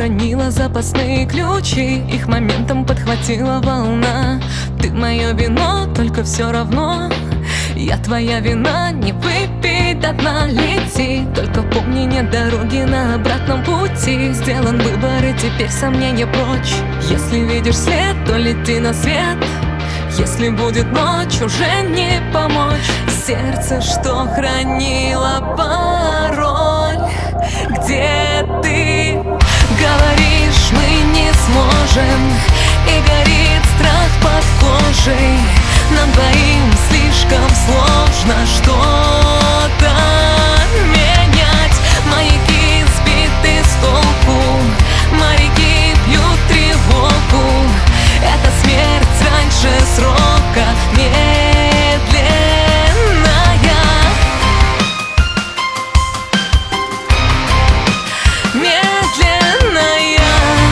уронила запасные ключи, их моментом подхватила волна. Ты мое вино, только все равно я твоя вина, не выпей до дна, лети. Только помни, нет дороги на обратном пути. Сделан выбор, и теперь сомнения прочь. Если видишь свет, то лети на свет. Если будет ночь, уже не помочь. Сердце, что хранило пароль, где ты? Говоришь, мы не сможем, и горит страх под кожей. Нам двоим слишком сложно что-то менять. Маяки сбиты с толку, моряки бьют тревогу. Это смерть раньше срока, медленная. Медленная.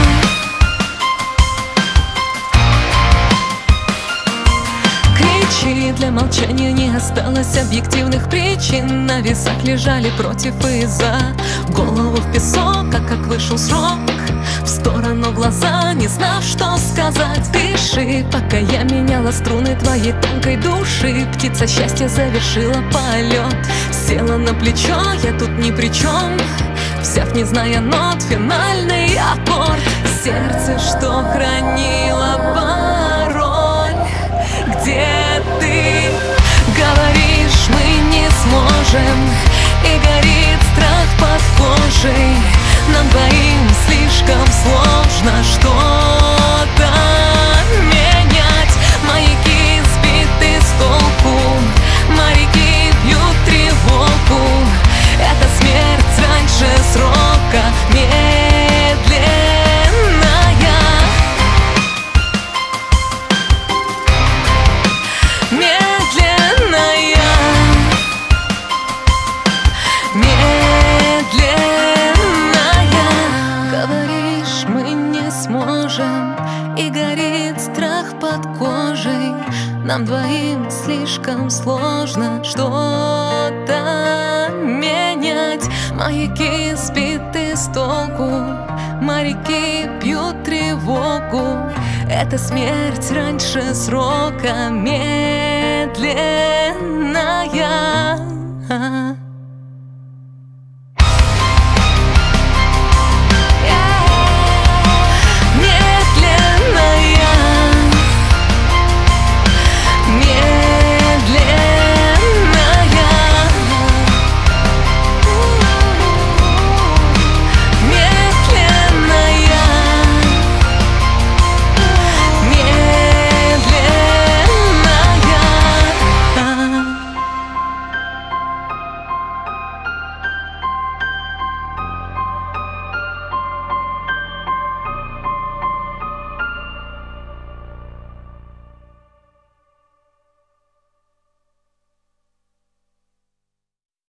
Кричи, для молчания не осталось объективных причин. На весах лежали против и за. Голову в песок, а как вышел срок, в сторону глаза, не знав, что сказать. Дыши, пока я меняла струны твоей тонкой души. Птица счастья завершила полет, села на плечо, я тут ни при чем. Взяв, не зная нот, финальный аккорд. Сердце, что хранило пароль, где ты? Говоришь, мы не сможем, и горит страх под кожей. Нам двоим слишком сложно что-то менять. Маяки сбиты с толку, моряки бьют тревогу. Это смерть раньше срока, медленная. Медленная. Говоришь, мы не сможем, и горит страх под кожей. Нам двоим слишком сложно что-то менять. Маяки сбиты с толку, моряки бьют тревогу. Это смерть раньше срока, медленная.